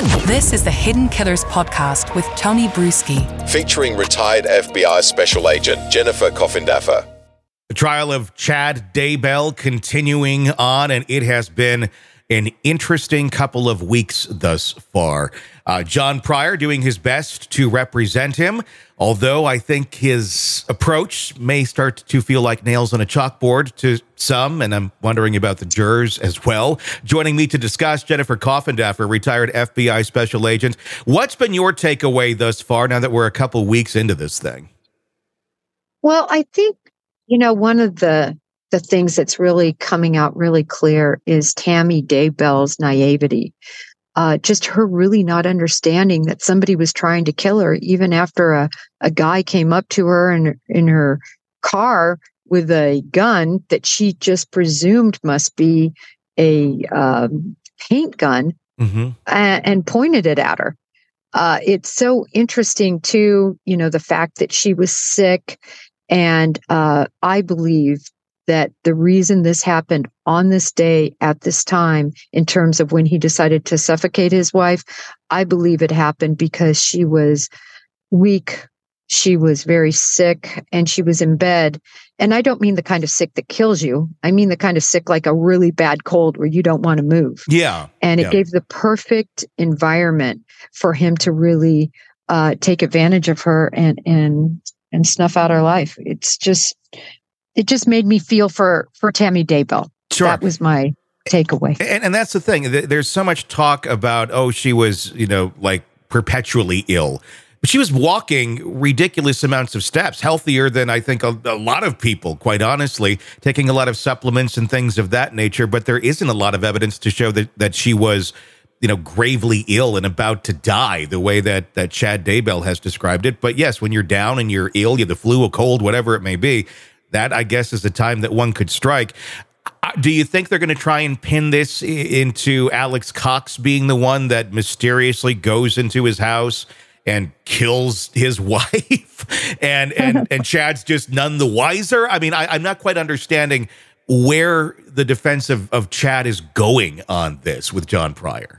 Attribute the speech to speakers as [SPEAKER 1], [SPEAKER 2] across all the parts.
[SPEAKER 1] This is the Hidden Killers podcast with Tony Brueski,
[SPEAKER 2] featuring retired FBI Special Agent Jennifer Coffindaffer.
[SPEAKER 3] The trial of Chad Daybell continuing on, and it has been an interesting couple of weeks thus far. John Pryor doing his best to represent him, although I think his approach may start to feel like nails on a chalkboard to some, and I'm wondering about the jurors as well. Joining me to discuss, Jennifer Coffindaffer, retired FBI Special Agent. What's been your takeaway thus far now that we're a couple weeks into this thing?
[SPEAKER 4] Well, I think, one of the things that's really coming out really clear is Tammy Daybell's naivety. Just her really not understanding that somebody was trying to kill her, even after a guy came up to her in her car with a gun that she just presumed must be a paint gun, and pointed it at her. It's so interesting, too, the fact that she was sick. And I believe that the reason this happened on this day at this time, in terms of when he decided to suffocate his wife, I believe it happened because she was weak. She was very sick and she was in bed. And I don't mean the kind of sick that kills you. I mean the kind of sick like a really bad cold where you don't want to move.
[SPEAKER 3] Yeah.
[SPEAKER 4] And it gave the perfect environment for him to really take advantage of her and snuff out her life. It just made me feel for Tammy Daybell.
[SPEAKER 3] Sure.
[SPEAKER 4] That was my takeaway.
[SPEAKER 3] And that's the thing. There's so much talk about, she was, like perpetually ill. But she was walking ridiculous amounts of steps, healthier than I think a lot of people, quite honestly, taking a lot of supplements and things of that nature. But there isn't a lot of evidence to show that she was gravely ill and about to die the way that Chad Daybell has described it. But yes, when you're down and you're ill, you have the flu, a cold, whatever it may be, that, I guess, is the time that one could strike. Do you think they're going to try and pin this into Alex Cox being the one that mysteriously goes into his house and kills his wife and Chad's just none the wiser? I mean, I'm not quite understanding where the defense of Chad is going on this with John Pryor.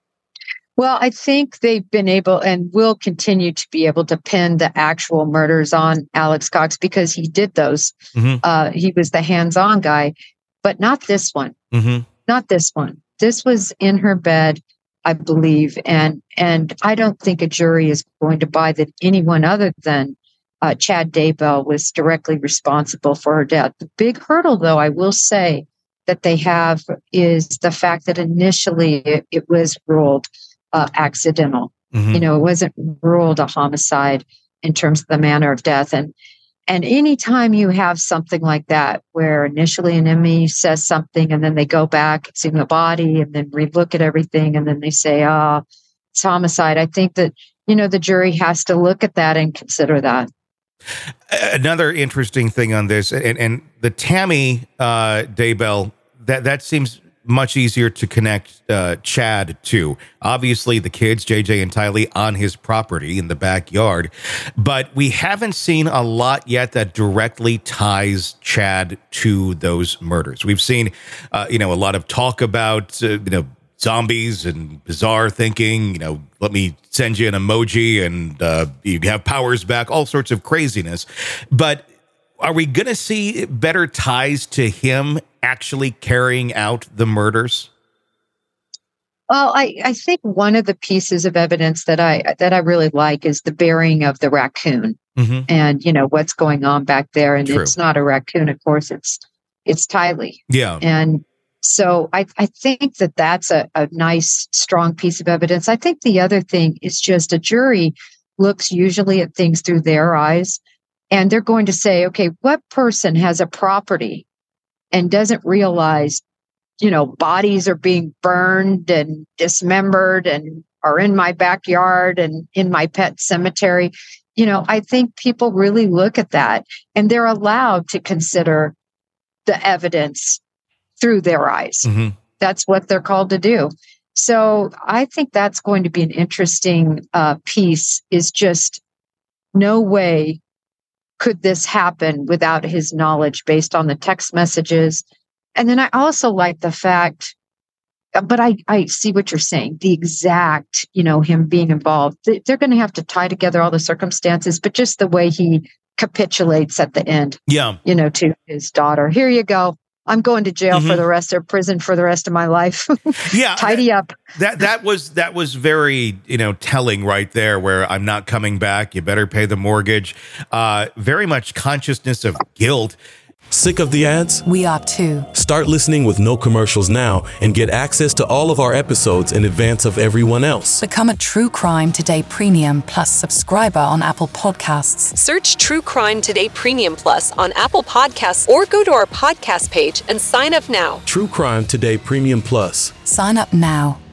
[SPEAKER 4] Well, I think they've been able and will continue to be able to pin the actual murders on Alex Cox because he did those. He was the hands-on guy, but not this one. Not this one. This was in her bed, I believe, and I don't think a jury is going to buy that anyone other than Chad Daybell was directly responsible for her death. The big hurdle, though, I will say that they have is the fact that initially it was ruled accidental. It wasn't ruled a homicide in terms of the manner of death. And anytime you have something like that, where initially an enemy says something and then they go back, it's in the body, and then relook at everything, and then they say, it's homicide. I think that, the jury has to look at that and consider that.
[SPEAKER 3] Another interesting thing on this, and the Tammy Daybell, that seems much easier to connect Chad to. Obviously, the kids, JJ and Tylee, on his property in the backyard. But we haven't seen a lot yet that directly ties Chad to those murders. We've seen, a lot of talk about, zombies and bizarre thinking, let me send you an emoji and you have powers back, all sorts of craziness. But are we going to see better ties to him actually carrying out the murders?
[SPEAKER 4] Well, I think one of the pieces of evidence that I really like is the burying of the raccoon, and what's going on back there. And
[SPEAKER 3] True.
[SPEAKER 4] It's not a raccoon, of course. It's Tylee.
[SPEAKER 3] Yeah.
[SPEAKER 4] And so I think that that's a nice, strong piece of evidence. I think the other thing is just a jury looks usually at things through their eyes, and they're going to say, okay, what person has a property and doesn't realize, bodies are being burned and dismembered and are in my backyard and in my pet cemetery? I think people really look at that, and they're allowed to consider the evidence through their eyes. That's what they're called to do. So I think that's going to be an interesting piece, is just no way could this happen without his knowledge based on the text messages. And then I also like the fact but I see what you're saying. The exact, him being involved, they're going to have to tie together all the circumstances, but just the way he capitulates at the end, to his daughter. Here you go. I'm going to jail for the rest of prison for the rest of my life.
[SPEAKER 3] Yeah.
[SPEAKER 4] Tidy up.
[SPEAKER 3] That was very, telling right there, where I'm not coming back. You better pay the mortgage. Very much consciousness of guilt.
[SPEAKER 5] Sick of the ads?
[SPEAKER 1] We are too.
[SPEAKER 5] Start listening with no commercials now and get access to all of our episodes in advance of everyone else.
[SPEAKER 1] Become a True Crime Today Premium Plus subscriber on Apple Podcasts.
[SPEAKER 6] Search True Crime Today Premium Plus on Apple Podcasts or go to our podcast page and sign up now.
[SPEAKER 5] True Crime Today Premium Plus.
[SPEAKER 1] Sign up now.